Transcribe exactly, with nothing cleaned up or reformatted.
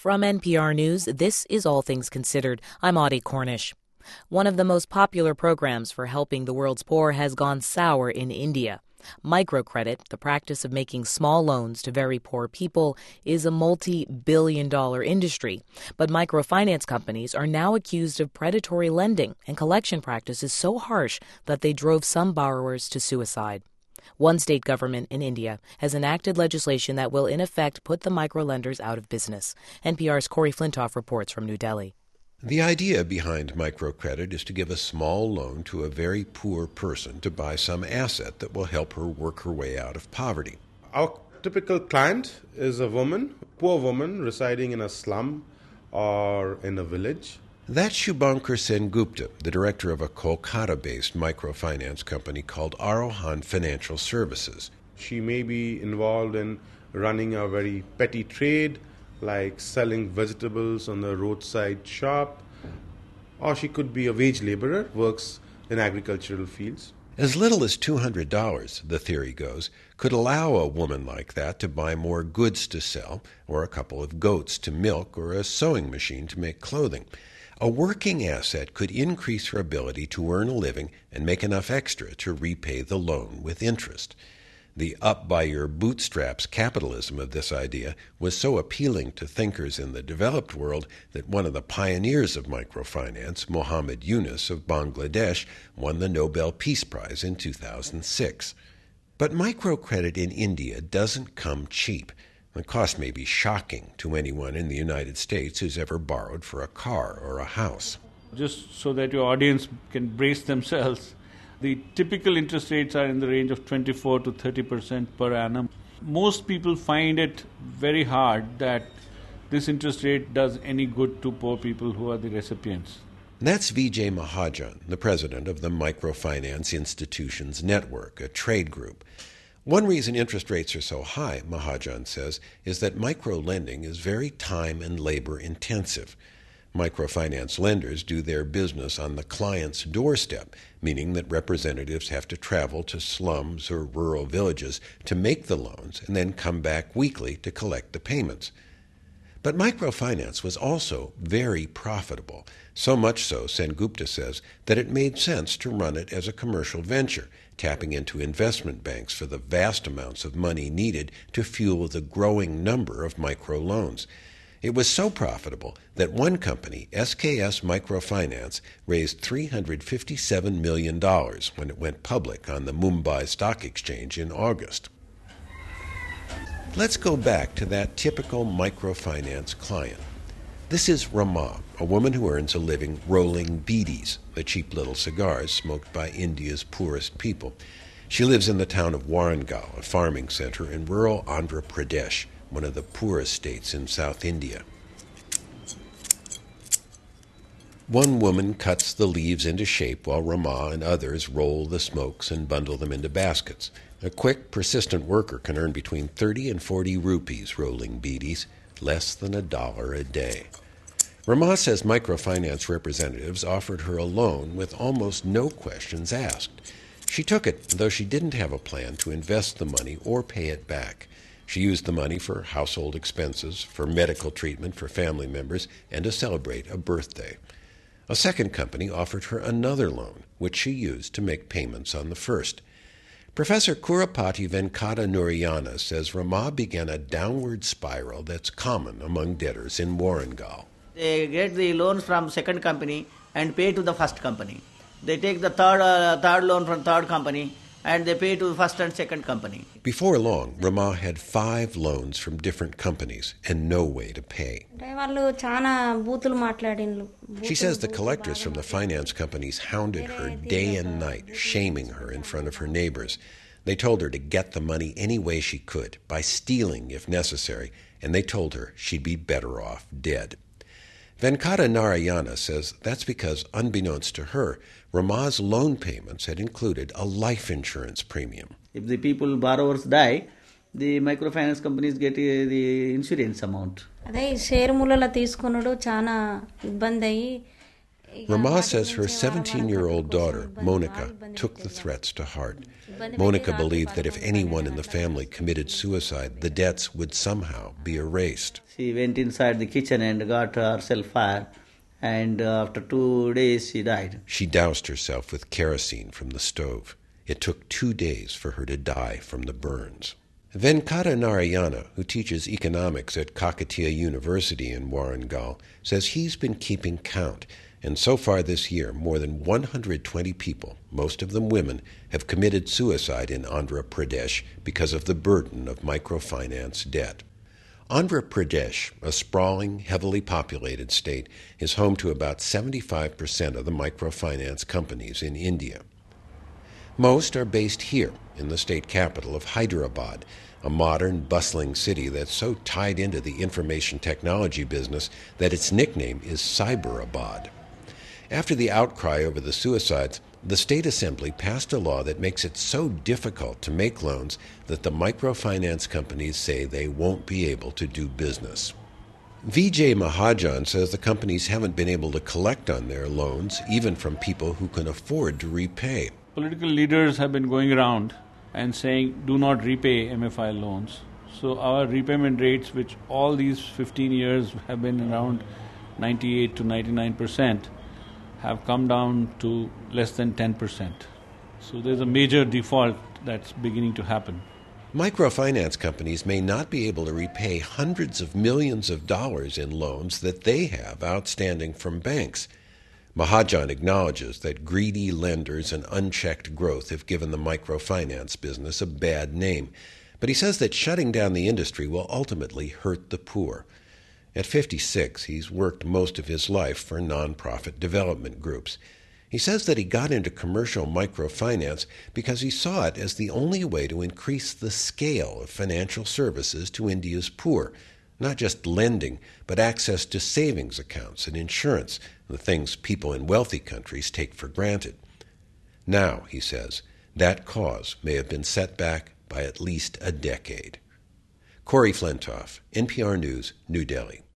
From N P R News, this is All Things Considered. I'm Audie Cornish. One of the most popular programs for helping the world's poor has gone sour in India. Microcredit, the practice of making small loans to very poor people, is a multi-billion dollar industry. But microfinance companies are now accused of predatory lending and collection practices so harsh that they drove some borrowers to suicide. One state government in India has enacted legislation that will in effect put the microlenders out of business. N P R's Corey Flintoff reports from New Delhi. The idea behind microcredit is to give a small loan to a very poor person to buy some asset that will help her work her way out of poverty. Our typical client is a woman, a poor woman residing in a slum or in a village. That's Shubhankar Sengupta, the director of a Kolkata-based microfinance company called Arohan Financial Services. She may be involved in running a very petty trade, like selling vegetables on the roadside shop, or she could be a wage laborer, works in agricultural fields. As little as two hundred dollars, the theory goes, could allow a woman like that to buy more goods to sell, or a couple of goats to milk, or a sewing machine to make clothing. A working asset could increase her ability to earn a living and make enough extra to repay the loan with interest. The up-by-your-bootstraps capitalism of this idea was so appealing to thinkers in the developed world that one of the pioneers of microfinance, Muhammad Yunus of Bangladesh, won the Nobel Peace Prize in two thousand six. But microcredit in India doesn't come cheap. The cost may be shocking to anyone in the United States who's ever borrowed for a car or a house. Just so that your audience can brace themselves, the typical interest rates are in the range of twenty-four to thirty percent per annum. Most people find it very hard that this interest rate does any good to poor people who are the recipients. That's Vijay Mahajan, the president of the Microfinance Institutions Network, a trade group. One reason interest rates are so high, Mahajan says, is that micro-lending is very time and labor intensive. Microfinance lenders do their business on the client's doorstep, meaning that representatives have to travel to slums or rural villages to make the loans and then come back weekly to collect the payments. But microfinance was also very profitable, so much so, Sengupta says, that it made sense to run it as a commercial venture, tapping into investment banks for the vast amounts of money needed to fuel the growing number of microloans. It was so profitable that one company, S K S Microfinance, raised three hundred fifty-seven million dollars when it went public on the Mumbai Stock Exchange in August. Let's go back to that typical microfinance client. This is Rama, a woman who earns a living rolling beedies, the cheap little cigars smoked by India's poorest people. She lives in the town of Warangal, a farming center in rural Andhra Pradesh, one of the poorest states in South India. One woman cuts the leaves into shape while Rama and others roll the smokes and bundle them into baskets. A quick, persistent worker can earn between thirty and forty rupees rolling beedies, less than a dollar a day. Rama says microfinance representatives offered her a loan with almost no questions asked. She took it, though she didn't have a plan to invest the money or pay it back. She used the money for household expenses, for medical treatment for family members, and to celebrate a birthday. A second company offered her another loan, which she used to make payments on the first. Professor Kurupati Venkata Narayana says Rama began a downward spiral that's common among debtors in Warangal. They get the loans from second company and pay to the first company. They take the third uh, third loan from third company and they pay to the first and second company. Before long, Rama had five loans from different companies and no way to pay. She says the collectors from the finance companies hounded her day and night, shaming her in front of her neighbors. They told her to get the money any way she could, by stealing if necessary, and they told her she'd be better off dead. Venkata Narayana says that's because, unbeknownst to her, Rama's loan payments had included a life insurance premium. If the people, borrowers die, the microfinance companies get uh, the insurance amount. Rama says her seventeen-year-old daughter, Monica, took the threats to heart. Monica believed that if anyone in the family committed suicide, the debts would somehow be erased. She went inside the kitchen and got herself fire, and after two days she died. She doused herself with kerosene from the stove. It took two days for her to die from the burns. Venkata Narayana, who teaches economics at Kakatiya University in Warangal, says he's been keeping count, and so far this year, more than one hundred twenty people, most of them women, have committed suicide in Andhra Pradesh because of the burden of microfinance debt. Andhra Pradesh, a sprawling, heavily populated state, is home to about seventy-five percent of the microfinance companies in India. Most are based here, in the state capital of Hyderabad, a modern, bustling city that's so tied into the information technology business that its nickname is Cyberabad. After the outcry over the suicides, the state assembly passed a law that makes it so difficult to make loans that the microfinance companies say they won't be able to do business. Vijay Mahajan says the companies haven't been able to collect on their loans, even from people who can afford to repay. Political leaders have been going around and saying, do not repay M F I loans. So our repayment rates, which all these fifteen years have been around ninety-eight to ninety-nine percent, have come down to less than ten percent. So there's a major default that's beginning to happen. Microfinance companies may not be able to repay hundreds of millions of dollars in loans that they have outstanding from banks. Mahajan acknowledges that greedy lenders and unchecked growth have given the microfinance business a bad name, but he says that shutting down the industry will ultimately hurt the poor. At fifty-six, he's worked most of his life for nonprofit development groups. He says that he got into commercial microfinance because he saw it as the only way to increase the scale of financial services to India's poor, not just lending, but access to savings accounts and insurance, the things people in wealthy countries take for granted. Now, he says, that cause may have been set back by at least a decade. Corey Flintoff, N P R News, New Delhi.